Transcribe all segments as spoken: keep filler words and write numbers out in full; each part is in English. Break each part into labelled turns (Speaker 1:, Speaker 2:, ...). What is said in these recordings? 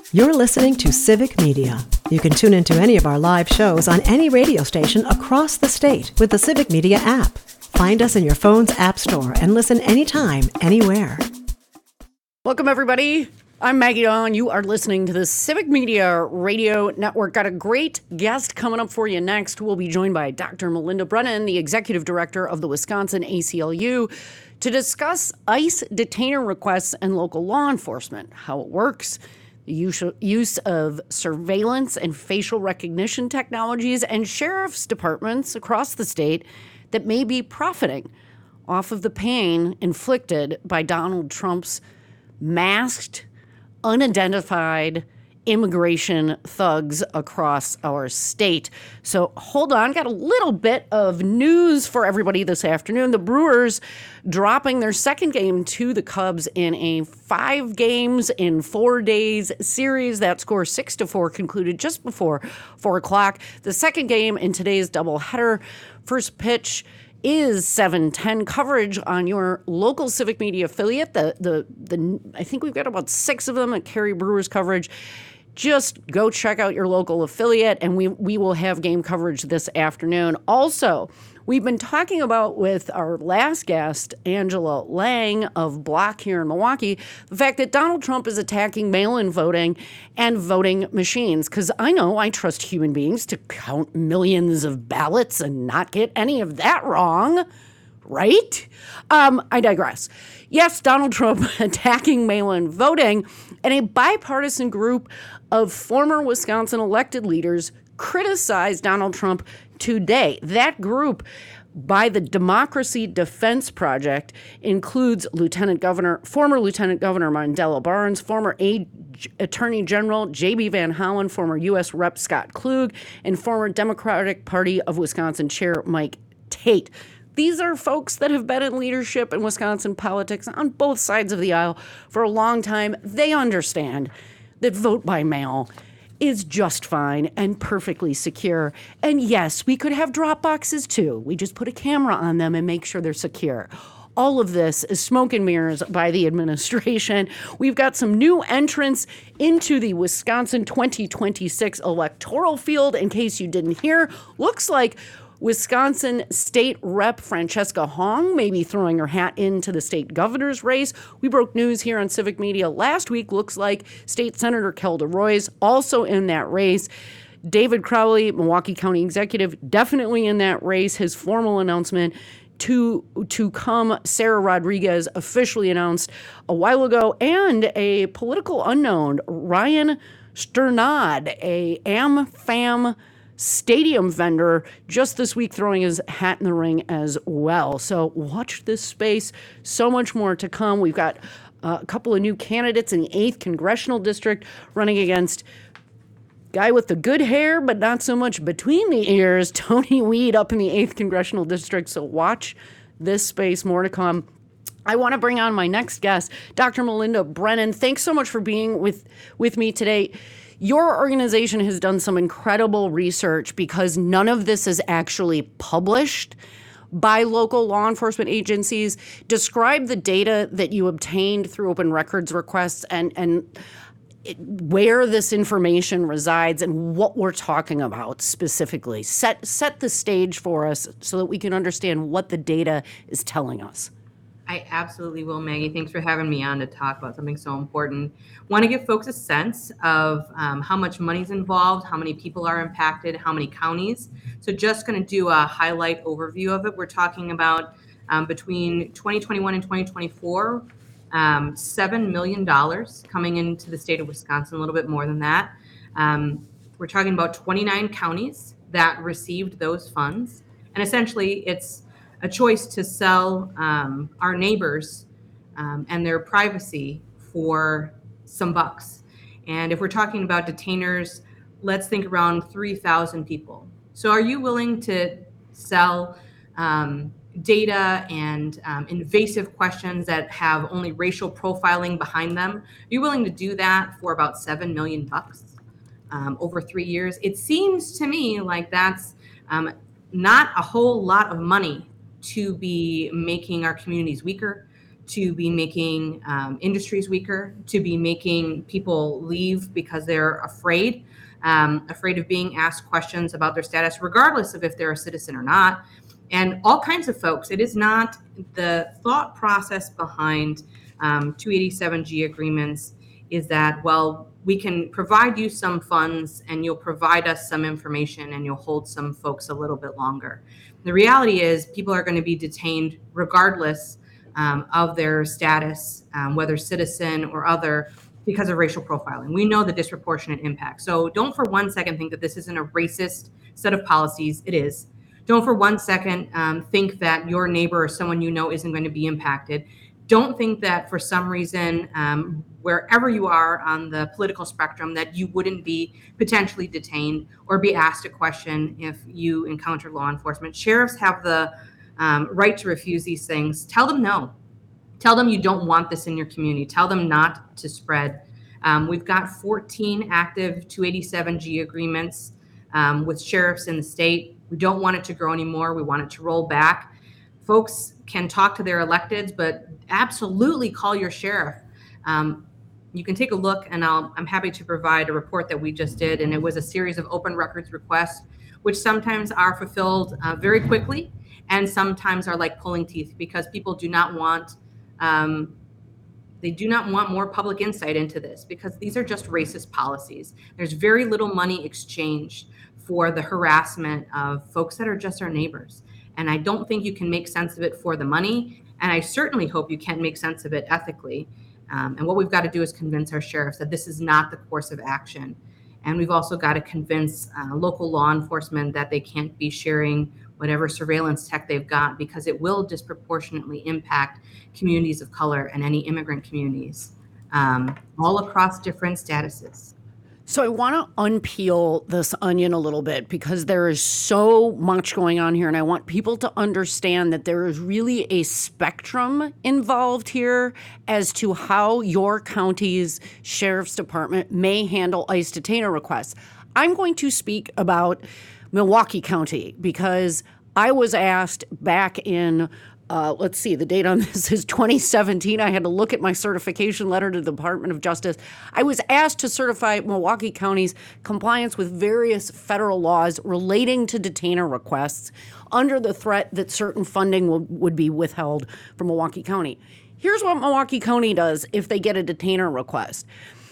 Speaker 1: You're listening to Civic Media. You can tune into any of our live shows on any radio station across the state with the Civic Media app. Find us in your phone's app store and listen anytime, anywhere.
Speaker 2: Welcome, everybody. I'm Maggie Dawn. You are listening to the Civic Media Radio Network. Got a great guest coming up for you next. We'll be joined by Doctor Melinda Brennan, the Executive Director of the Wisconsin A C L U, to discuss ICE detainer requests and local law enforcement, how it works, the use use of surveillance and facial recognition technologies, and sheriff's departments across the state that may be profiting off of the pain inflicted by Donald Trump's masked, unidentified immigration thugs across our state. So hold on, got a little bit of news for everybody this afternoon. The Brewers dropping their second game to the Cubs in a five games in four days series. That score six to four concluded just before four o'clock. The second game in today's doubleheader, first pitch is seven ten. Coverage on your local Civic Media affiliate. The the the I think we've got about six of them that carry Brewers coverage. Just go check out your local affiliate, and we we will have game coverage this afternoon. Also, we've been talking about with our last guest, Angela Lang of Block here in Milwaukee, the fact that Donald Trump is attacking mail-in voting and voting machines. Because I know I trust human beings to count millions of ballots and not get any of that wrong, right? Um, I digress. Yes, Donald Trump attacking mail-in voting, and a bipartisan group of former Wisconsin elected leaders criticized Donald Trump today. That group, by the Democracy Defense Project, includes Lieutenant Governor, former Lieutenant Governor Mandela Barnes, former A- Attorney General J B Van Hollen, former U S Rep Scott Klug, and former Democratic Party of Wisconsin Chair Mike Tate. These are folks that have been in leadership in Wisconsin politics on both sides of the aisle for a long time. They understand that vote by mail is just fine and perfectly secure. And yes, we could have drop boxes too. We just put a camera on them and make sure they're secure. All of this is smoke and mirrors by the administration. We've got some new entrants into the Wisconsin twenty twenty-six electoral field. In case you didn't hear, looks like Wisconsin State Rep Francesca Hong may be throwing her hat into the state governor's race. We broke news here on Civic Media last week. Looks like State Senator Kelda Roy's also in that race. David Crowley, Milwaukee County Executive, definitely in that race. His formal announcement to to come, Sarah Rodriguez, officially announced a while ago. And a political unknown, Ryan Sternad, a AmFam stadium vendor, just this week throwing his hat in the ring as well. So watch this space. So much more to come. We've got uh, a couple of new candidates in the eighth Congressional District running against guy with the good hair, but not so much between the ears, Tony Weed, up in the eighth Congressional District. So watch this space. More to come. I want to bring on my next guest, Doctor Melinda Brennan. Thanks so much for being with, with me today. Your organization has done some incredible research because none of this is actually published by local law enforcement agencies. Describe the data that you obtained through open records requests and, and it, where this information resides and what we're talking about specifically. Set, set the stage for us so that we can understand what the data is telling us.
Speaker 3: I absolutely will, Maggie. Thanks for having me on to talk about something so important. Want to give folks a sense of um, how much money's involved, how many people are impacted, how many counties. So just going to do a highlight overview of it. We're talking about um, between twenty twenty-one and twenty twenty-four, um, seven million dollars coming into the state of Wisconsin, a little bit more than that. Um, we're talking about twenty-nine counties that received those funds. And essentially, it's a choice to sell um, our neighbors um, and their privacy for some bucks. And if we're talking about detainers, let's think around three thousand people. So are you willing to sell um, data and um, invasive questions that have only racial profiling behind them? Are you willing to do that for about seven million bucks um, over three years? It seems to me like that's um, not a whole lot of money to be making our communities weaker, to be making um, industries weaker, to be making people leave because they're afraid, um, afraid of being asked questions about their status, regardless of if they're a citizen or not. And all kinds of folks. It is not the thought process behind um, two eighty-seven G agreements is that, well, we can provide you some funds and you'll provide us some information and you'll hold some folks a little bit longer. The reality is people are going to be detained regardless um, of their status, um, whether citizen or other, because of racial profiling. We know the disproportionate impact. So don't for one second think that this isn't a racist set of policies. It is. Don't for one second um, think that your neighbor or someone you know isn't going to be impacted. Don't think that for some reason, um, wherever you are on the political spectrum, that you wouldn't be potentially detained or be asked a question if you encounter law enforcement. Sheriffs have the um, right to refuse these things. Tell them no. Tell them you don't want this in your community. Tell them not to spread. Um, we've got fourteen active two eighty-seven G agreements um, with sheriffs in the state. We don't want it to grow anymore. We want it to roll back. Folks can talk to their electeds, but absolutely call your sheriff. Um, you can take a look, and I'll, I'm happy to provide a report that we just did, and it was a series of open records requests, which sometimes are fulfilled uh, very quickly, and sometimes are like pulling teeth because people do not want, um, they do not want more public insight into this because these are just racist policies. There's very little money exchanged for the harassment of folks that are just our neighbors. And I don't think you can make sense of it for the money. And I certainly hope you can make sense of it ethically. Um, and what we've got to do is convince our sheriffs that this is not the course of action. And we've also got to convince uh, local law enforcement that they can't be sharing whatever surveillance tech they've got because it will disproportionately impact communities of color and any immigrant communities um, all across different statuses.
Speaker 2: So I want to unpeel this onion a little bit because there is so much going on here, and I want people to understand that there is really a spectrum involved here as to how your county's sheriff's department may handle ICE detainer requests. I'm going to speak about Milwaukee County because I was asked back in Uh, let's see, the date on this is twenty seventeen. I had to look at my certification letter to the Department of Justice. I was asked to certify Milwaukee County's compliance with various federal laws relating to detainer requests under the threat that certain funding will, would be withheld from Milwaukee County. Here's what Milwaukee County does if they get a detainer request.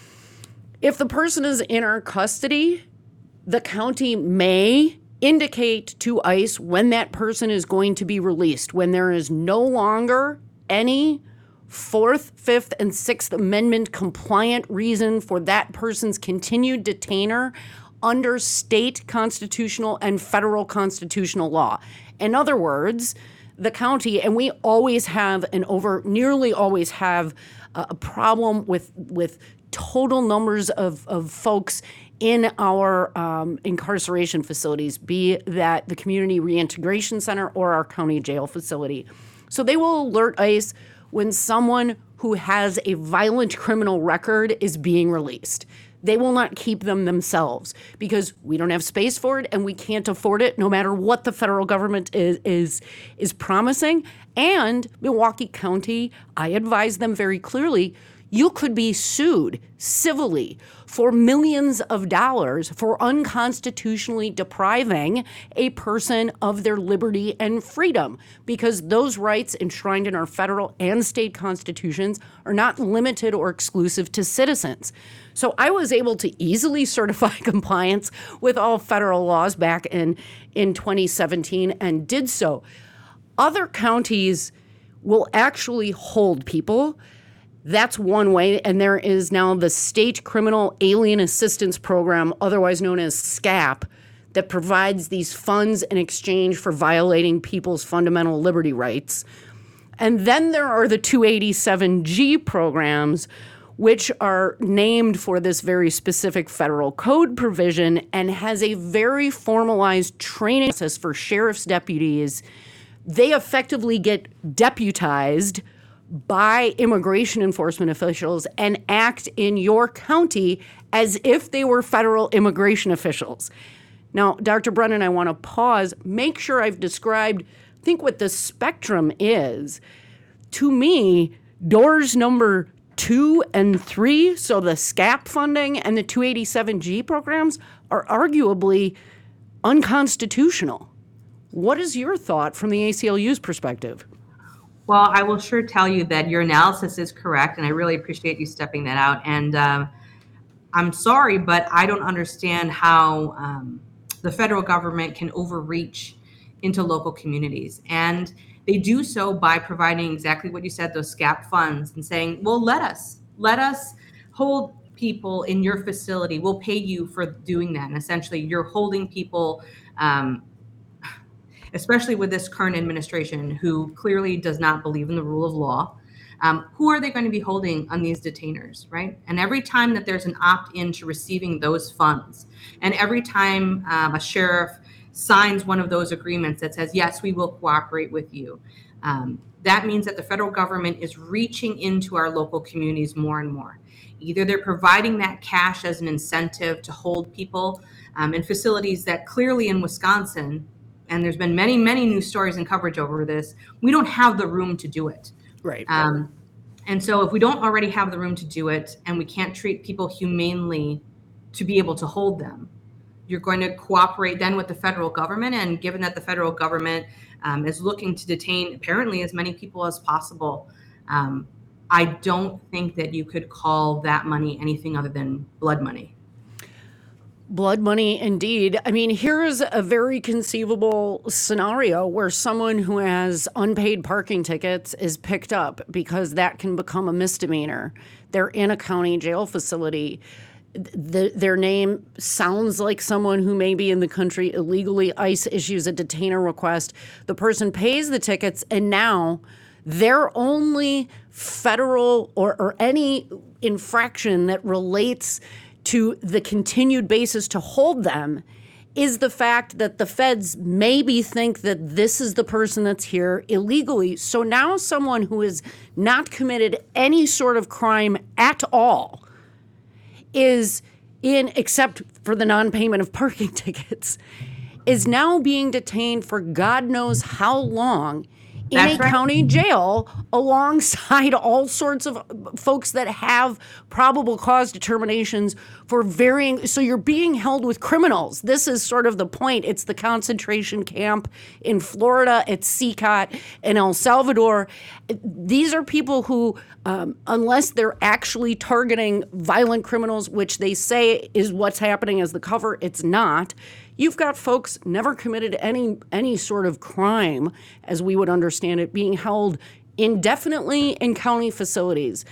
Speaker 2: If the person is in our custody, the county may indicate to ICE when that person is going to be released, when there is no longer any Fourth, Fifth, and Sixth Amendment compliant reason for that person's continued detainer under state constitutional and federal constitutional law. In other words, the county, and we always have and over nearly always have a problem with with total numbers of, of folks in our um, incarceration facilities, be that the Community Reintegration Center or our county jail facility. So they will alert ICE when someone who has a violent criminal record is being released. They will not keep them themselves because we don't have space for it and we can't afford it no matter what the federal government is is, is promising. And Milwaukee County, I advise them very clearly, you could be sued civilly for millions of dollars for unconstitutionally depriving a person of their liberty and freedom because those rights enshrined in our federal and state constitutions are not limited or exclusive to citizens. So I was able to easily certify compliance with all federal laws back in, in twenty seventeen and did so. Other counties will actually hold people. That's one way, and there is now the State Criminal Alien Assistance Program, otherwise known as SCAP, that provides these funds in exchange for violating people's fundamental liberty rights. And then there are the two eighty-seven G programs, which are named for this very specific federal code provision and has a very formalized training process for sheriff's deputies. They effectively get deputized by immigration enforcement officials and act in your county as if they were federal immigration officials. Now, Doctor Brennan, I want to pause, make sure I've described, I think what the spectrum is. To me, doors number two and three, so the SCAP funding and the two eighty-seven G programs, are arguably unconstitutional. What is your thought from the A C L U's perspective?
Speaker 3: Well, I will sure tell you that your analysis is correct, and I really appreciate you stepping that out. And uh, I'm sorry, but I don't understand how um, the federal government can overreach into local communities. And they do so by providing exactly what you said, those SCAP funds, and saying, well, let us, let us hold people in your facility. We'll pay you for doing that. And essentially, you're holding people, um, especially with this current administration, who clearly does not believe in the rule of law. Um, who are they going to be holding on these detainers, right? And every time that there's an opt-in to receiving those funds, and every time um, a sheriff signs one of those agreements that says, yes, we will cooperate with you, um, that means that the federal government is reaching into our local communities more and more. Either they're providing that cash as an incentive to hold people um, in facilities that clearly in Wisconsin, and there's been many, many news stories and coverage over this, we don't have the room to do it.
Speaker 2: Right.
Speaker 3: Um, and so if we don't already have the room to do it, and we can't treat people humanely to be able to hold them, you're going to cooperate then with the federal government. And given that the federal government um, is looking to detain apparently as many people as possible, um, I don't think that you could call that money anything other than blood money.
Speaker 2: Blood money, indeed. I mean, here's a very conceivable scenario where someone who has unpaid parking tickets is picked up, because that can become a misdemeanor. They're in a county jail facility. The, their name sounds like someone who may be in the country illegally. ICE issues a detainer request. The person pays the tickets, and now their only federal or, or any infraction that relates to the continued basis to hold them is the fact that the feds maybe think that this is the person that's here illegally. So now someone who has not committed any sort of crime at all is in, except for the non-payment of parking tickets, is now being detained for God knows how long in
Speaker 3: That's
Speaker 2: a
Speaker 3: right.
Speaker 2: county jail alongside all sorts of folks that have probable cause determinations for varying. So you're being held with criminals. This is sort of the point. It's the concentration camp in Florida. It's C C O T in El Salvador. These are people who, um, unless they're actually targeting violent criminals, which they say is what's happening as the cover, it's not. You've got folks never committed any any sort of crime, as we would understand it, being held indefinitely in county facilities.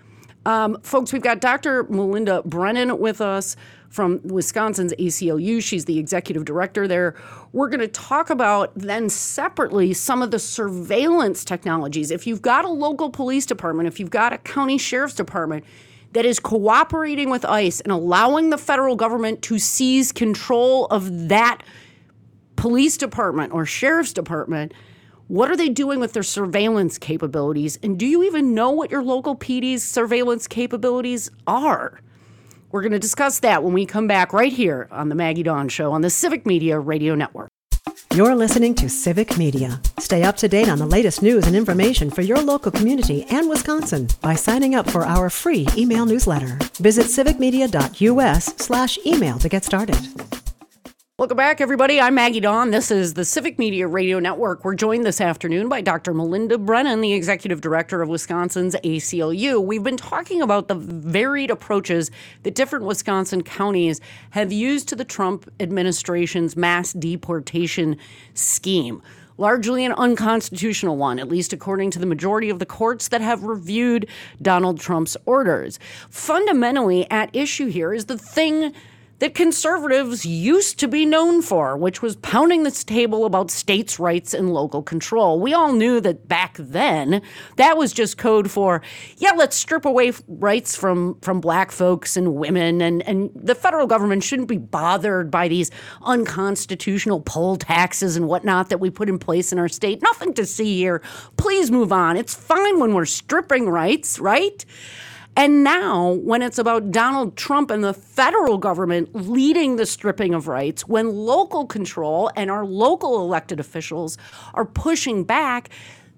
Speaker 2: Um, folks, we've got Doctor Melinda Brennan with us from Wisconsin's A C L U. She's the executive director there. We're going to talk about then separately some of the surveillance technologies. If you've got a local police department, if you've got a county sheriff's department that is cooperating with ICE and allowing the federal government to seize control of that police department or sheriff's department, what are they doing with their surveillance capabilities? And do you even know what your local P D's surveillance capabilities are? We're going to discuss that when we come back right here on the Maggie Dawn Show on the Civic Media Radio Network.
Speaker 1: You're listening to Civic Media. Stay up to date on the latest news and information for your local community and Wisconsin by signing up for our free email newsletter. Visit civicmedia.us slash email to get started.
Speaker 2: Welcome back, everybody. I'm Maggie Dawn. This is the Civic Media Radio Network. We're joined this afternoon by Doctor Melinda Brennan, the executive director of Wisconsin's A C L U. We've been talking about the varied approaches that different Wisconsin counties have used to the Trump administration's mass deportation scheme. Largely an unconstitutional one, at least according to the majority of the courts that have reviewed Donald Trump's orders. Fundamentally, at issue here is the thing that conservatives used to be known for, which was pounding this table about states' rights and local control. We all knew that back then, that was just code for, yeah, let's strip away rights from, from black folks and women, and, and the federal government shouldn't be bothered by these unconstitutional poll taxes and whatnot that we put in place in our state. Nothing to see here. Please move on. It's fine when we're stripping rights, right? And now, when it's about Donald Trump and the federal government leading the stripping of rights, when local control and our local elected officials are pushing back,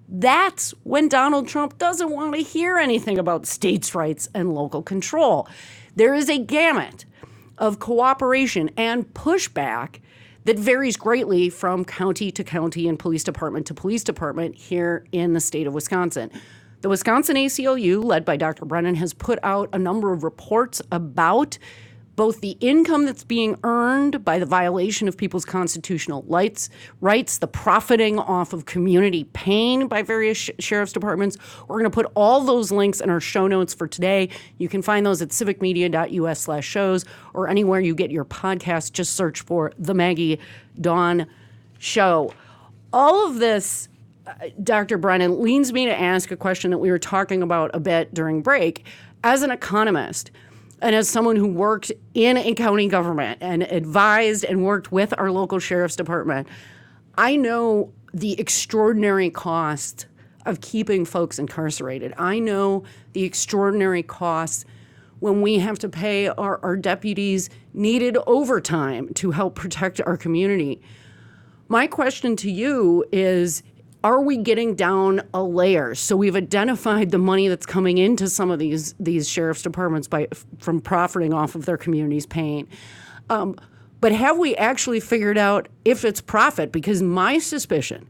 Speaker 2: That's when Donald Trump doesn't want to hear anything about states' rights and local control. There is a gamut of cooperation and pushback that varies greatly from county to county and police department to police department here in the state of Wisconsin. The Wisconsin A C L U, led by Doctor Brennan, has put out a number of reports about both the income that's being earned by the violation of people's constitutional rights, rights, the profiting off of community pain by various sh- sheriff's departments. We're going to put all those links in our show notes for today. You can find those at civicmedia.us slash shows or anywhere you get your podcast. Just search for The Maggie Dawn Show. All of this, uh, Doctor Brennan, leads me to ask a question that we were talking about a bit during break. As an economist, and as someone who worked in a county government and advised and worked with our local sheriff's department, I know the extraordinary cost of keeping folks incarcerated. I know the extraordinary cost when we have to pay our, our deputies needed overtime to help protect our community. My question to you is, are we getting down a layer? So we've identified the money that's coming into some of these these sheriff's departments by from profiting off of their community's pain. Um, but have we actually figured out if it's profit? Because my suspicion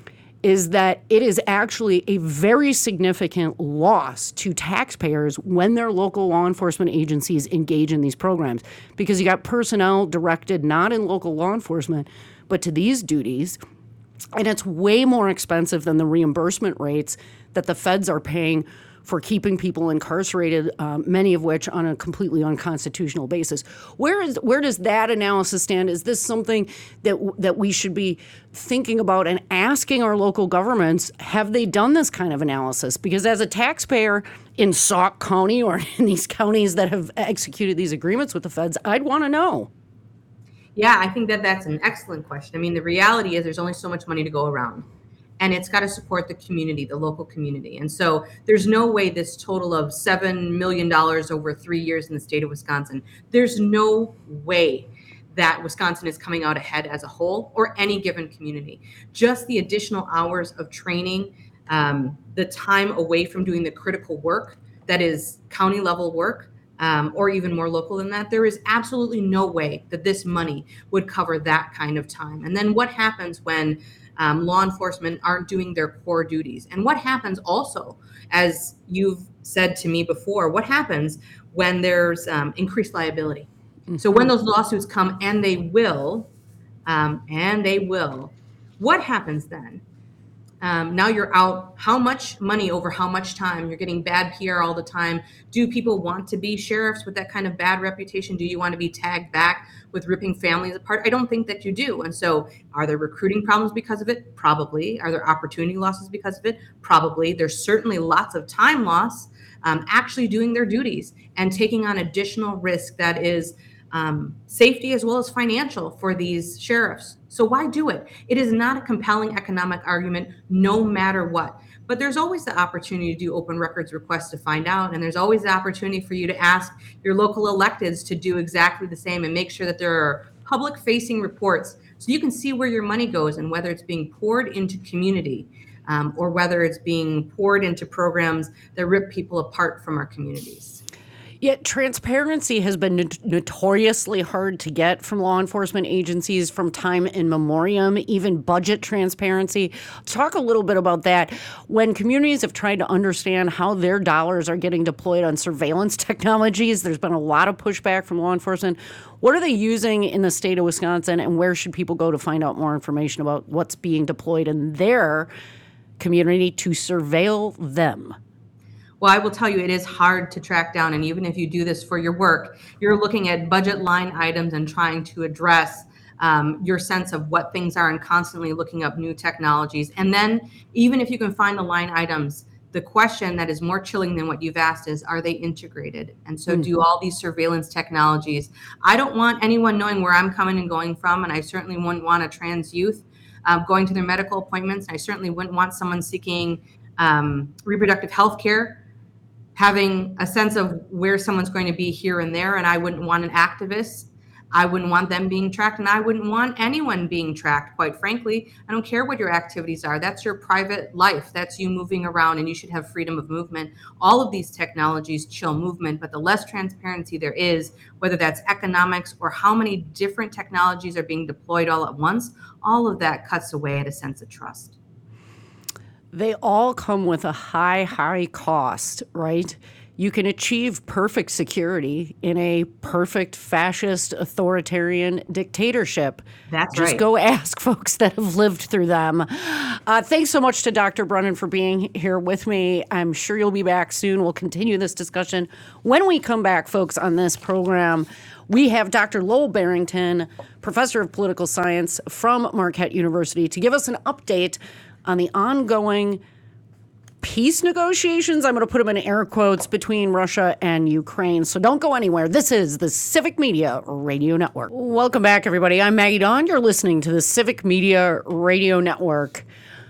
Speaker 2: is that it is actually a very significant loss to taxpayers when their local law enforcement agencies engage in these programs. Because you got personnel directed not in local law enforcement, but to these duties. And it's way more expensive than the reimbursement rates that the feds are paying for keeping people incarcerated, um, many of which on a completely unconstitutional basis. Where is where does that analysis stand? Is this something that that we should be thinking about and asking our local governments? Have they done this kind of analysis? Because as a taxpayer in Sauk County or in these counties that have executed these agreements with the feds, I'd want to know.
Speaker 3: Yeah, I think that that's an excellent question. I mean, the reality is there's only so much money to go around, and it's got to support the community, the local community. And so there's no way this total of seven million dollars over three years in the state of Wisconsin, there's no way that Wisconsin is coming out ahead as a whole or any given community. Just the additional hours of training, um, the time away from doing the critical work that is county level work, Um, or even more local than that, there is absolutely no way that this money would cover that kind of time. And then what happens when um, law enforcement aren't doing their core duties? And what happens also, as you've said to me before, what happens when there's um, increased liability? Mm-hmm. So when those lawsuits come, and they will, um, and they will, what happens then? Um, now you're out how much money over how much time? You're getting bad P R all the time. Do people want to be sheriffs with that kind of bad reputation? Do you want to be tagged back with ripping families apart? I don't think that you do. And so are there recruiting problems because of it? Probably. Are there opportunity losses because of it? Probably. There's certainly lots of time loss um, actually doing their duties and taking on additional risk that is Um, safety as well as financial for these sheriffs. So why do it? It is not a compelling economic argument no matter what. But there's always the opportunity to do open records requests to find out. And there's always the opportunity for you to ask your local electeds to do exactly the same and make sure that there are public facing reports so you can see where your money goes and whether it's being poured into community um, or whether it's being poured into programs that rip people apart from our communities.
Speaker 2: Yet transparency has been not- notoriously hard to get from law enforcement agencies from time in memoriam, even budget transparency. Talk a little bit about that. When communities have tried to understand how their dollars are getting deployed on surveillance technologies, there's been a lot of pushback from law enforcement. What are they using in the state of Wisconsin, and where should people go to find out more information about what's being deployed in their community to surveil them?
Speaker 3: Well, I will tell you, it is hard to track down. And even if you do this for your work, you're looking at budget line items and trying to address um, your sense of what things are and constantly looking up new technologies. And then even if you can find the line items, the question that is more chilling than what you've asked is, are they integrated? And so mm-hmm. do all these surveillance technologies. I don't want anyone knowing where I'm coming and going from. And I certainly wouldn't want a trans youth um, going to their medical appointments. I certainly wouldn't want someone seeking um, reproductive health care having a sense of where someone's going to be here and there. And I wouldn't want an activist I wouldn't want them being tracked, and I wouldn't want anyone being tracked, quite frankly. I don't care what your activities are. That's your private life. That's you moving around, and you should have freedom of movement. All of these technologies chill movement, but the less transparency there is, whether that's economics or how many different technologies are being deployed all at once, all of that cuts away at a sense of trust.
Speaker 2: They all come with a high, high cost, right? You can achieve perfect security in a perfect fascist authoritarian dictatorship.
Speaker 3: That's
Speaker 2: Just
Speaker 3: right.
Speaker 2: go ask folks that have lived through them. Uh, thanks so much to Doctor Brennan for being here with me. I'm sure you'll be back soon. We'll continue this discussion. When we come back, folks, on this program, we have Doctor Lowell Barrington, professor of political science from Marquette University, to give us an update on the ongoing peace negotiations, I'm going to put them in air quotes, between Russia and Ukraine. So don't go anywhere. This is the Civic Media Radio Network. Welcome back, everybody. I'm Maggie Dawn. You're listening to the Civic Media Radio Network.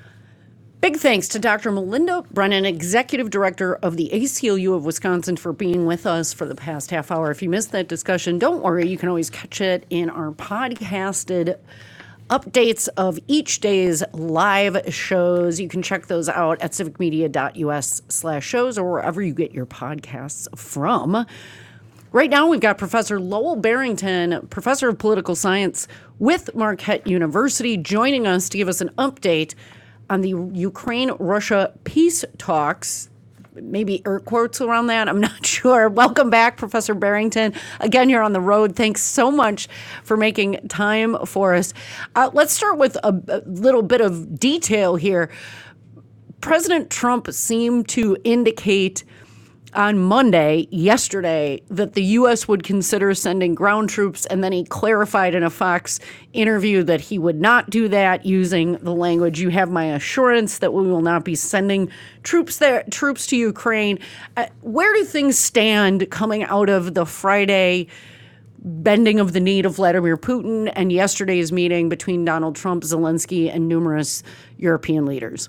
Speaker 2: Big thanks to Doctor Melinda Brennan, Executive Director of the A C L U of Wisconsin, for being with us for the past half hour. If you missed that discussion, don't worry. You can always catch it in our podcasted updates of each day's live shows. You can check those out at civicmedia.us slash shows or wherever you get your podcasts from. Right now, we've got Professor Lowell Barrington, professor of political science with Marquette University, joining us to give us an update on the Ukraine-Russia peace talks. Maybe air quotes around that. I'm not sure. Welcome back, Professor Barrington. Again, you're on the road. Thanks so much for making time for us. Uh, let's start with a, a little bit of detail here. President Trump seemed to indicate on Monday, yesterday, that the U S would consider sending ground troops, and then he clarified in a Fox interview that he would not do that, using the language, "You have my assurance that we will not be sending troops there, troops to Ukraine." Uh, where do things stand coming out of the Friday bending of the knee to Vladimir Putin and yesterday's meeting between Donald Trump, Zelensky, and numerous European leaders?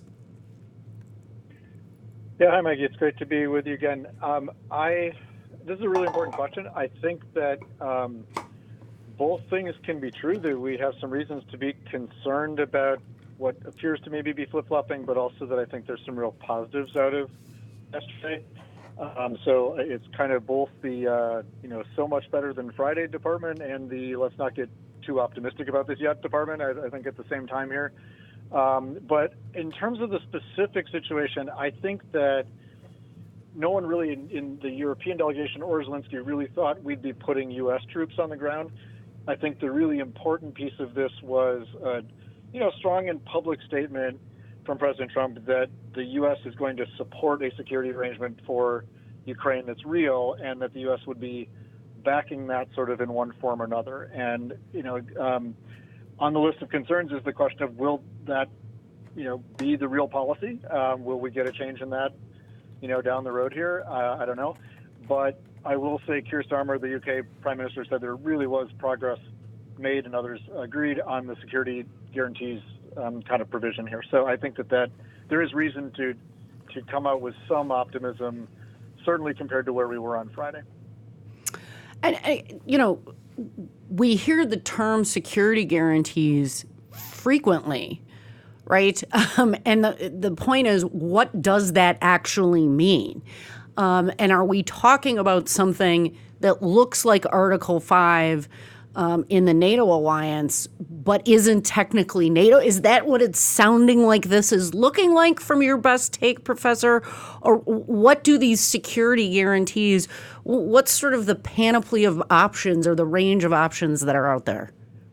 Speaker 4: Yeah, hi, Maggie. It's great to be with you again. Um, I this is a really important question. I think that um, both things can be true. That we have some reasons to be concerned about what appears to maybe be flip-flopping, but also that I think there's some real positives out of yesterday. Um, so it's kind of both the uh, you know so much better than Friday department and the let's not get too optimistic about this yet department. I, I think at the same time here. Um, but in terms of the specific situation, I think that no one really in, in the European delegation or Zelensky really thought we'd be putting U S troops on the ground. I think the really important piece of this was a you know, strong and public statement from President Trump that the U S is going to support a security arrangement for Ukraine that's real, and that the U S would be backing that sort of in one form or another. And, you know, um, on the list of concerns is the question of, will that, you know, be the real policy? Um, will we get a change in that, you know, down the road here? Uh, I don't know. But I will say Keir Starmer, the U K Prime Minister, said there really was progress made, and others agreed on the security guarantees um, kind of provision here. So I think that, that there is reason to to come out with some optimism, certainly compared to where we were on Friday.
Speaker 2: And, uh, you know, we hear the term security guarantees frequently, right? Um, and the the point is, what does that actually mean? Um, and are we talking about something that looks like Article five um, in the NATO alliance, but isn't technically NATO? Is that what it's sounding like this is looking like from your best take, Professor? Or what do these security guarantees, what's sort of the panoply of options or the range of options that are out there?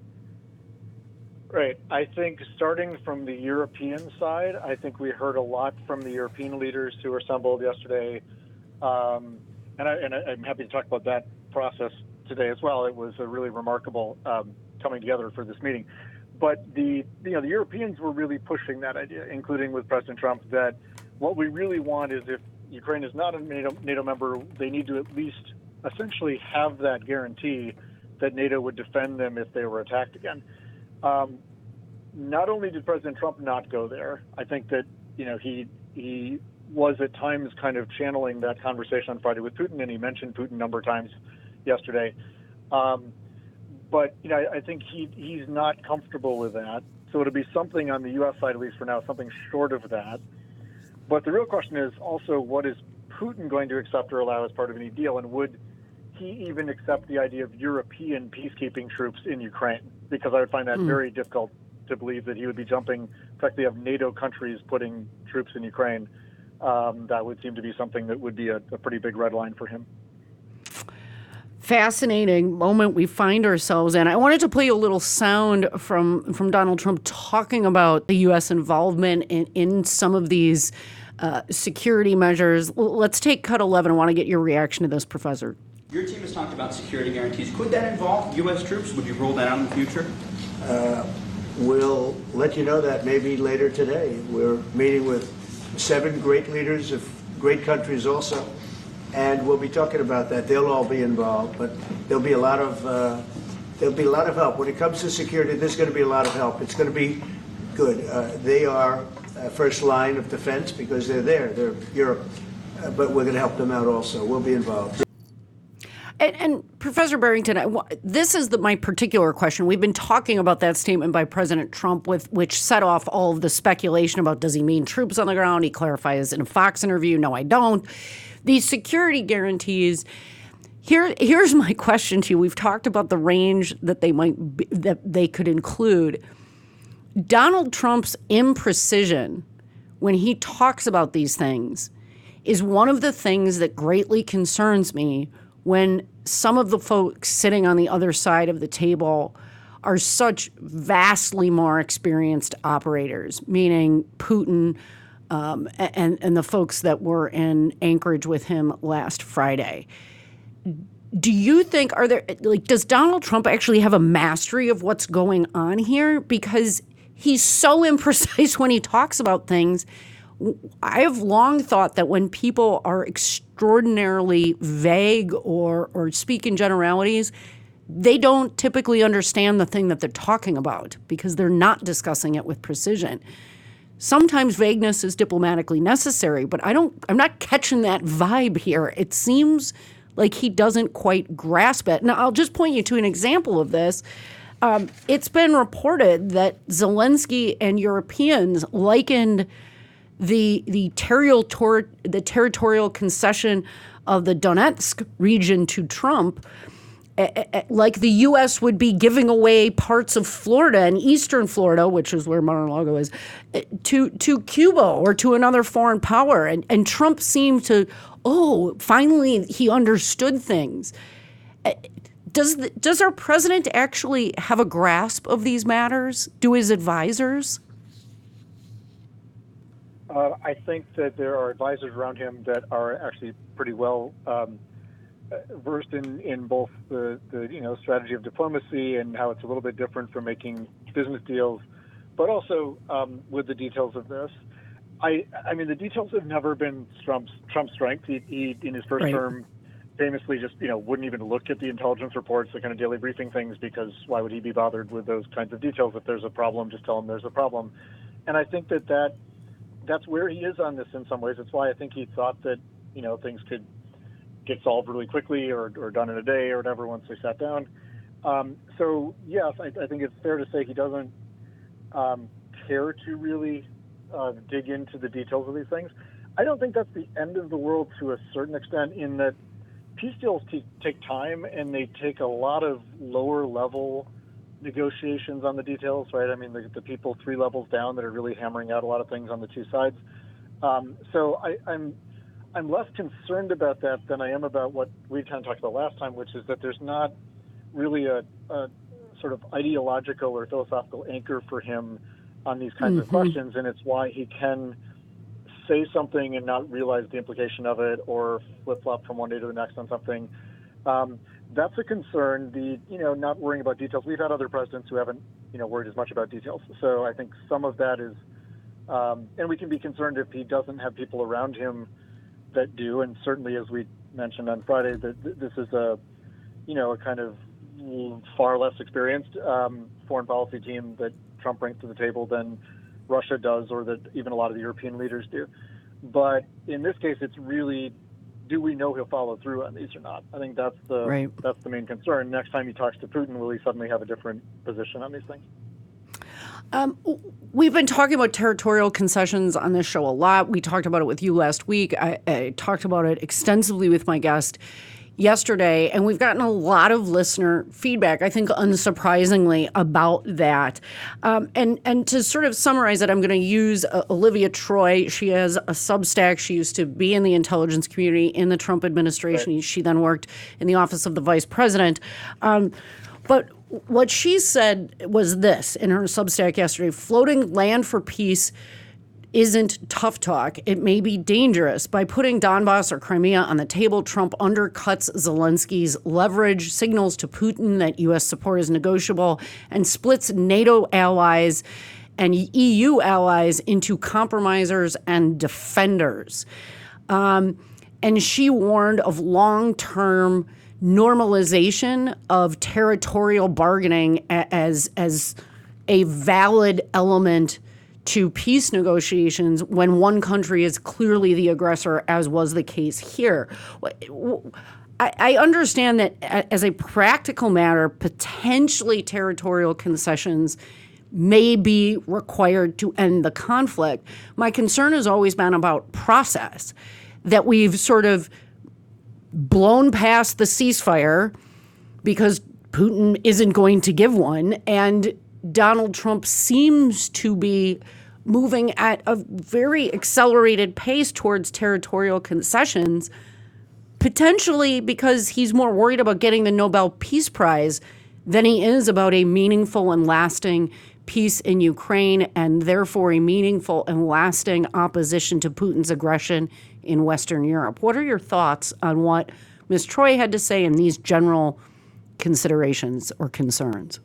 Speaker 4: Right. I think starting from the European side, I think we heard a lot from the European leaders who were assembled yesterday. Um, and, I, and I'm happy to talk about that process today as well. It was a really remarkable um, coming together for this meeting. But the you know the Europeans were really pushing that idea, including with President Trump, that what we really want is, if Ukraine is not a NATO, NATO member, they need to at least essentially have that guarantee that NATO would defend them if they were attacked again. Um, not only did President Trump not go there, I think that you know he he was at times kind of channeling that conversation on Friday with Putin, and he mentioned Putin a number of times yesterday. Um, but you know, I, I think he he's not comfortable with that. So it'll be something on the U S side, at least for now, something short of that. But the real question is also, what is Putin going to accept or allow as part of any deal, and would he even accept the idea of European peacekeeping troops in Ukraine? Because I would find that mm. very difficult to believe that he would be jumping. In fact, they have NATO countries putting troops in Ukraine. Um, that would seem to be something that would be a, a pretty big red line for him.
Speaker 2: Fascinating moment we find ourselves in. I wanted to play a little sound from from Donald Trump talking about the U S involvement in, in some of these uh, security measures. Let's take cut eleven. I want to get your reaction to this, Professor.
Speaker 5: Your team has talked about security guarantees. Could that involve U S troops? Would you roll that out in the future?
Speaker 6: Uh, we'll let you know that maybe later today. We're meeting with seven great leaders of great countries also. And we'll be talking about that. They'll all be involved, but there'll be a lot of uh, there'll be a lot of help when it comes to security. There's going to be a lot of help. It's going to be good. Uh, they are uh, first line of defense because they're there. They're Europe, uh, but we're going to help them out also. We'll be involved.
Speaker 2: And, and Professor Barrington, I, this is the, my particular question. We've been talking about that statement by President Trump, with which set off all of the speculation about, does he mean troops on the ground? He clarifies in a Fox interview, no, I don't. These security guarantees, here, here's my question to you. We've talked about the range that they might be, that they could include. Donald Trump's imprecision when he talks about these things is one of the things that greatly concerns me when some of the folks sitting on the other side of the table are such vastly more experienced operators, meaning Putin, Um, and, and the folks that were in Anchorage with him last Friday. Do you think, are there, like, does Donald Trump actually have a mastery of what's going on here? Because he's so imprecise when he talks about things. I have long thought that when people are extraordinarily vague or, or speak in generalities, they don't typically understand the thing that they're talking about because they're not discussing it with precision. Sometimes vagueness is diplomatically necessary, but I don't, I'm not catching that vibe here. It seems like he doesn't quite grasp it. Now, I'll just point you to an example of this. Um, it's been reported that Zelensky and Europeans likened the the territorial the territorial concession of the Donetsk region to Trump, like the U S would be giving away parts of Florida and eastern Florida, which is where Mar-a-Lago is, to to Cuba or to another foreign power. And, and Trump seemed to, oh, finally he understood things. Does the, does our president actually have a grasp of these matters? Do his advisors?
Speaker 4: Uh, I think that there are advisors around him that are actually pretty well um, versed in, in both the, the you know strategy of diplomacy and how it's a little bit different from making business deals, but also um, with the details of this. I I mean the details have never been Trump's Trump's strength. He, he in his first
Speaker 2: right.
Speaker 4: term famously just you know wouldn't even look at the intelligence reports, the kind of daily briefing things, because why would he be bothered with those kinds of details? If there's a problem, just tell him there's a problem. And I think that that that's where he is on this in some ways. It's why I think he thought that you know things could get solved really quickly or, or done in a day or whatever once they sat down. Um, so, yes, I, I think it's fair to say he doesn't um, care to really uh, dig into the details of these things. I don't think that's the end of the world to a certain extent, in that peace deals t- take time and they take a lot of lower level negotiations on the details, right? I mean, the, the people three levels down that are really hammering out a lot of things on the two sides. Um, so I, I'm I'm less concerned about that than I am about what we kind of talked about last time, which is that there's not really a, a sort of ideological or philosophical anchor for him on these kinds mm-hmm. of questions, and it's why he can say something and not realize the implication of it, or flip-flop from one day to the next on something. Um, that's a concern. The you know not worrying about details. We've had other presidents who haven't you know worried as much about details. So I think some of that is, um, and we can be concerned if he doesn't have people around him that do. And certainly, as we mentioned on Friday, that this is a you know a kind of far less experienced um, foreign policy team that Trump brings to the table than Russia does, or that even a lot of the European leaders do. But in this case, it's really do we know he'll follow through on these or not? I think that's the
Speaker 2: right.
Speaker 4: that's the main concern. Next time he talks to Putin, will he suddenly have a different position on these things?
Speaker 2: Um, we've been talking about territorial concessions on this show a lot. We talked about it with you last week. I, I talked about it extensively with my guest yesterday, and we've gotten a lot of listener feedback, I think unsurprisingly, about that. Um, and, and to sort of summarize it, I'm going to use uh, Olivia Troy. She has a Substack. She used to be in the intelligence community in the Trump administration. Right. She then worked in the office of the vice president. Um, but what she said was this in her Substack yesterday: floating land for peace isn't tough talk. It may be dangerous. By putting Donbass or Crimea on the table, Trump undercuts Zelensky's leverage, signals to Putin that U S support is negotiable, and splits NATO allies and E U allies into compromisers and defenders. Um, and she warned of long-term normalization of territorial bargaining as as a valid element to peace negotiations when one country is clearly the aggressor, as was the case here. I, I understand that as a practical matter, potentially territorial concessions may be required to end the conflict. My concern has always been about process, that we've sort of blown past the ceasefire because Putin isn't going to give one, and Donald Trump seems to be moving at a very accelerated pace towards territorial concessions, potentially because he's more worried about getting the Nobel Peace Prize than he is about a meaningful and lasting peace in Ukraine, and therefore a meaningful and lasting opposition to Putin's aggression in Western Europe. What are your thoughts on what Miz Troy had to say in these general considerations or concerns?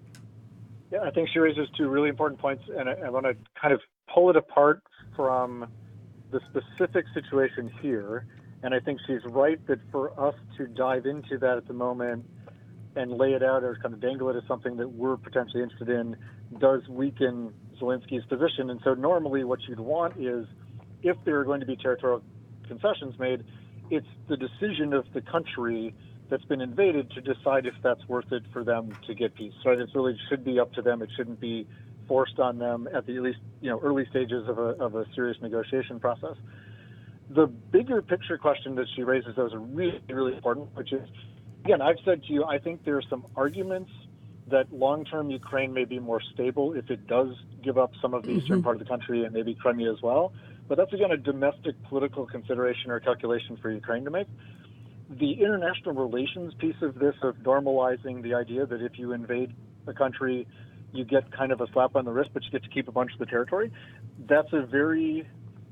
Speaker 4: Yeah, I think she raises two really important points, and I, I want to kind of pull it apart from the specific situation here. And I think she's right that for us to dive into that at the moment and lay it out or kind of dangle it as something that we're potentially interested in does weaken Zelensky's position. And so normally what you'd want is, if there are going to be territorial concessions made, it's the decision of the country that's been invaded to decide if that's worth it for them to get peace. So it really should be up to them. It shouldn't be forced on them at the at least you know early stages of a of a serious negotiation process. The bigger picture question that she raises, though, is really, really important, which is, again, I've said to you, I think there are some arguments that long-term Ukraine may be more stable if it does give up some of the mm-hmm. eastern part of the country and maybe Crimea as well. But that's, again, a domestic political consideration or calculation for Ukraine to make. The international relations piece of this, of normalizing the idea that if you invade a country, you get kind of a slap on the wrist, but you get to keep a bunch of the territory, that's a very...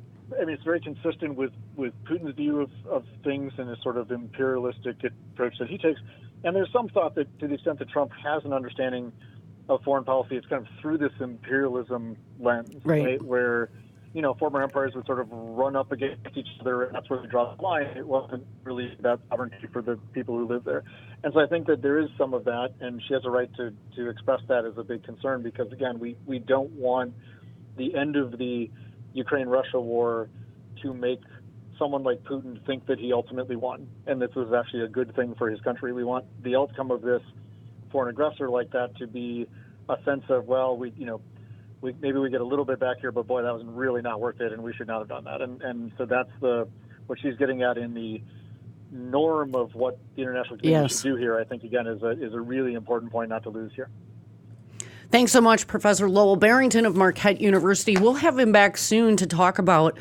Speaker 4: I mean, it's very consistent with, with Putin's view of, of things and a sort of imperialistic approach that he takes. And there's some thought that to the extent that Trump has an understanding of foreign policy, it's kind of through this imperialism lens,
Speaker 2: right.
Speaker 4: right? Where, you know, former empires would sort of run up against each other, and that's where they draw the line. It wasn't really about sovereignty for the people who live there. And so I think that there is some of that, and she has a right to, to express that as a big concern because, again, we, we don't want the end of the Ukraine-Russia war to make someone like Putin think that he ultimately won, and this is actually a good thing for his country. We want the outcome of this for an aggressor like that to be a sense of, well, we, you know, we, maybe we get a little bit back here, but boy, that was really not worth it, and we should not have done that. And and so that's the what she's getting at in the norm of what the international community
Speaker 2: yes.
Speaker 4: should do here. I think again is a is a really important point not to lose here.
Speaker 2: Thanks so much, Professor Lowell Barrington of Marquette University. We'll have him back soon to talk about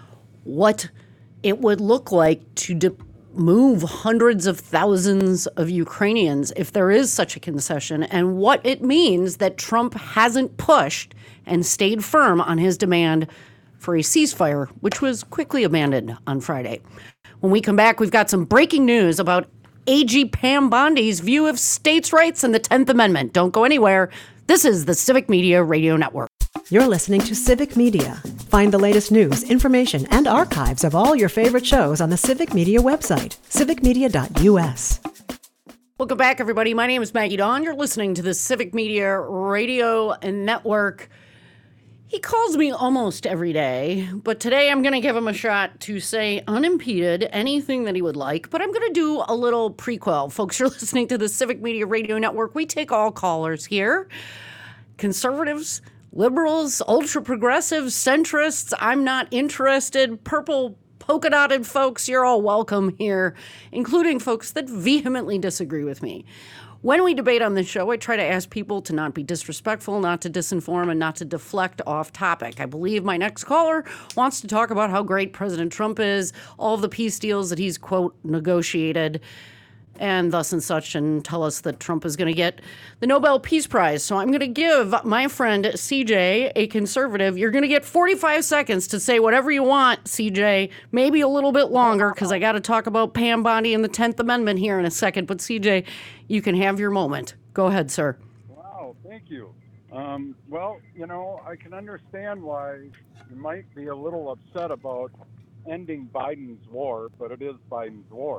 Speaker 2: what it would look like to de- move hundreds of thousands of Ukrainians if there is such a concession, and what it means that Trump hasn't pushed and stayed firm on his demand for a ceasefire, which was quickly abandoned on Friday. When we come back, we've got some breaking news about A G Pam Bondi's view of states' rights and the tenth Amendment. Don't go anywhere. This is the Civic Media Radio Network.
Speaker 1: You're listening to Civic Media. Find the latest news, information, and archives of all your favorite shows on the Civic Media website, civic media dot u s.
Speaker 2: Welcome back, everybody. My name is Maggie Dawn. You're listening to the Civic Media Radio Network. He calls me almost every day, but today I'm going to give him a shot to say unimpeded anything that he would like, but I'm going to do a little prequel. Folks, you're listening to the Civic Media Radio Network. We take all callers here. Conservatives, liberals, ultra-progressives, centrists, I'm not interested, purple polka-dotted folks, you're all welcome here, including folks that vehemently disagree with me. When we debate on this show, I try to ask people to not be disrespectful, not to disinform, and not to deflect off topic. I believe my next caller wants to talk about how great President Trump is, all of the peace deals that he's, quote, negotiated, and thus and such, and tell us that Trump is going to get the Nobel Peace Prize. So I'm going to give my friend C J, a conservative, you're going to get forty-five seconds to say whatever you want, C J, maybe a little bit longer, because I got to talk about Pam Bondi and the tenth Amendment here in a second. But C J, you can have your moment. Go ahead, sir.
Speaker 7: Wow, thank you. Um, well, you know, I can understand why you might be a little upset about ending Biden's war, but it is Biden's war.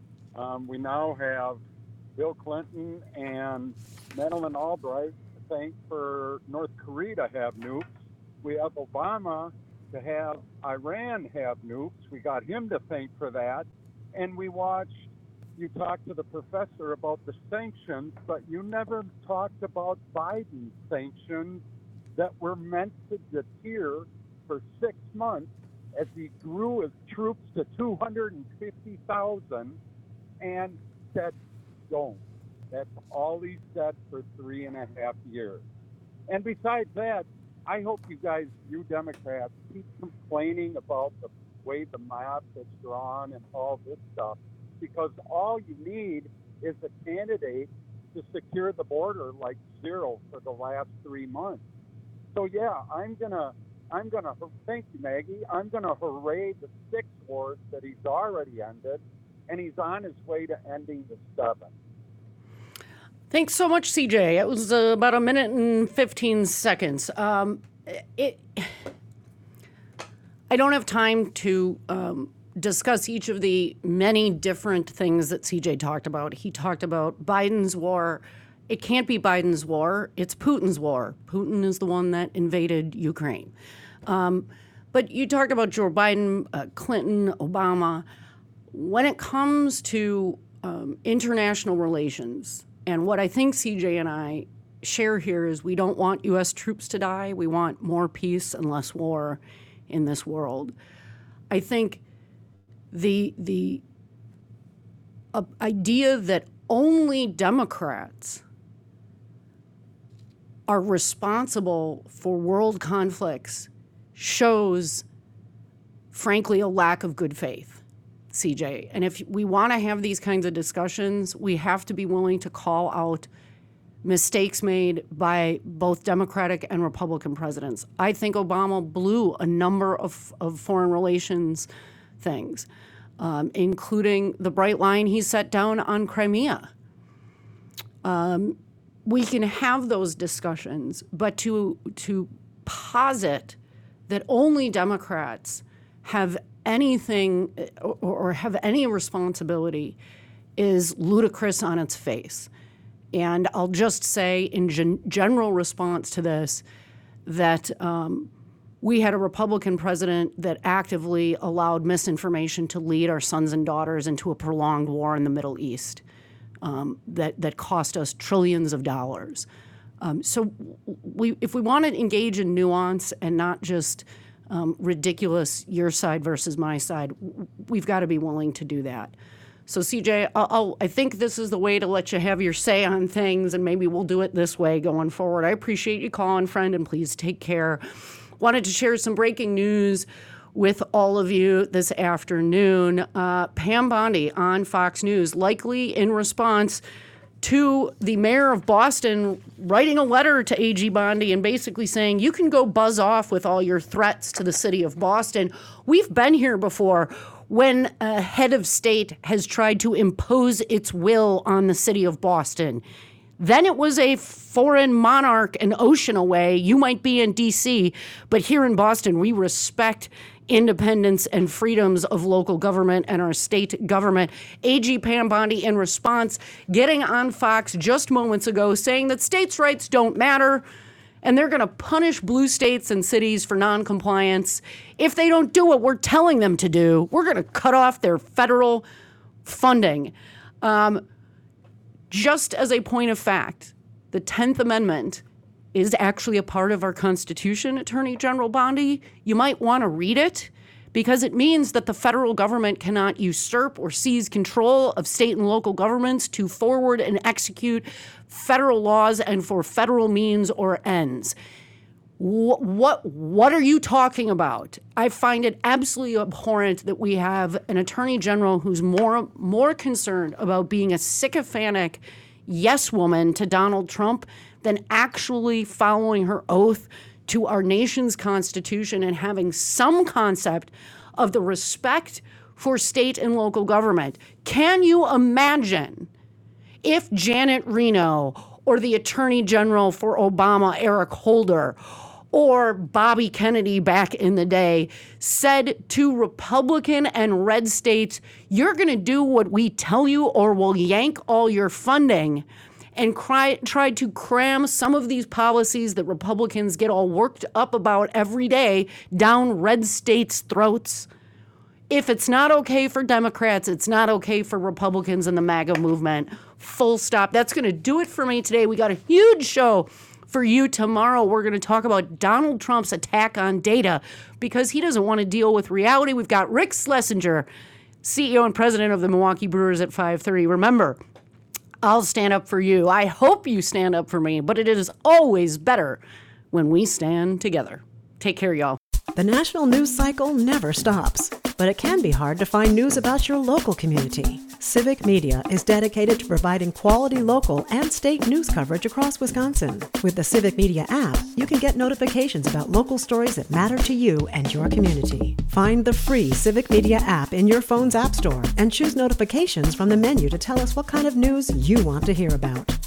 Speaker 7: Um, we now have Bill Clinton and Madeleine Albright to thank for North Korea to have nukes. We have Obama to have Iran have nukes. We got him to thank for that. And we watched, you talked to the professor about the sanctions, but you never talked about Biden's sanctions that were meant to deter for six months as he grew his troops to two hundred fifty thousand. And said, don't. That's all he said for three and a half years. And besides that, I hope you guys, you Democrats, keep complaining about the way the map is drawn and all this stuff, because all you need is a candidate to secure the border like zero for the last three months. So yeah, I'm gonna, I'm gonna, thank you, Maggie. I'm gonna hooray the six wars that he's already ended. And he's on his way to ending the seven.
Speaker 2: Thanks so much, C J. It was uh, about a minute and fifteen seconds. Um, it, I don't have time to um, discuss each of the many different things that C J talked about. He talked about Biden's war. It can't be Biden's war. It's Putin's war. Putin is the one that invaded Ukraine. Um, but you talked about Joe Biden, uh, Clinton, Obama. When it comes to um, international relations, and what I think C J and I share here is we don't want U S troops to die. We want more peace and less war in this world. I think the the uh, idea that only Democrats are responsible for world conflicts shows, frankly, a lack of good faith. C J. And if we want to have these kinds of discussions, we have to be willing to call out mistakes made by both Democratic and Republican presidents. I think Obama blew a number of, of foreign relations things, um, including the bright line he set down on Crimea. Um, we can have those discussions, but to to posit that only Democrats have anything or, or have any responsibility is ludicrous on its face. And I'll just say in gen- general response to this that um, we had a Republican president that actively allowed misinformation to lead our sons and daughters into a prolonged war in the Middle East um, that, that cost us trillions of dollars. Um, so we, if we want to engage in nuance and not just Um, ridiculous your side versus my side, we've got to be willing to do that. So C J, I'll, I'll, I think this is the way to let you have your say on things, and maybe we'll do it this way going forward. I appreciate you calling, friend, and please take care. Wanted to share some breaking news with all of you this afternoon. Uh, Pam Bondi on Fox News, likely in response to the mayor of Boston writing a letter to A G Bondi and basically saying, you can go buzz off with all your threats to the city of Boston. We've been here before when a head of state has tried to impose its will on the city of Boston. Then it was a foreign monarch an ocean away. You might be in D C, but here in Boston, we respect independence and freedoms of local government and our state government. A G Pam Bondi, in response, getting on Fox just moments ago saying that states' rights don't matter and they're going to punish blue states and cities for noncompliance. If they don't do what we're telling them to do, we're going to cut off their federal funding. Um, just as a point of fact, the tenth Amendment is actually a part of our Constitution, Attorney General Bondi. You might want to read it, because it means that the federal government cannot usurp or seize control of state and local governments to forward and execute federal laws and for federal means or ends. What, what, what are you talking about? I find it absolutely abhorrent that we have an attorney general who's more, more concerned about being a sycophantic yes woman to Donald Trump than actually following her oath to our nation's Constitution and having some concept of the respect for state and local government. Can you imagine if Janet Reno or the Attorney General for Obama, Eric Holder, or Bobby Kennedy back in the day said to Republican and red states, you're going to do what we tell you or we'll yank all your funding, and cry, tried to cram some of these policies that Republicans get all worked up about every day down red states' throats? If it's not okay for Democrats, it's not okay for Republicans and the MAGA movement. Full stop. That's going to do it for me today. We got a huge show for you tomorrow. We're going to talk about Donald Trump's attack on data because he doesn't want to deal with reality. We've got Rick Schlesinger, C E O and president of the Milwaukee Brewers, at five thirty. Remember, I'll stand up for you. I hope you stand up for me, but it is always better when we stand together. Take care, y'all.
Speaker 1: The national news cycle never stops, but it can be hard to find news about your local community. Civic Media is dedicated to providing quality local and state news coverage across Wisconsin. With the Civic Media app, you can get notifications about local stories that matter to you and your community. Find the free Civic Media app in your phone's app store and choose notifications from the menu to tell us what kind of news you want to hear about.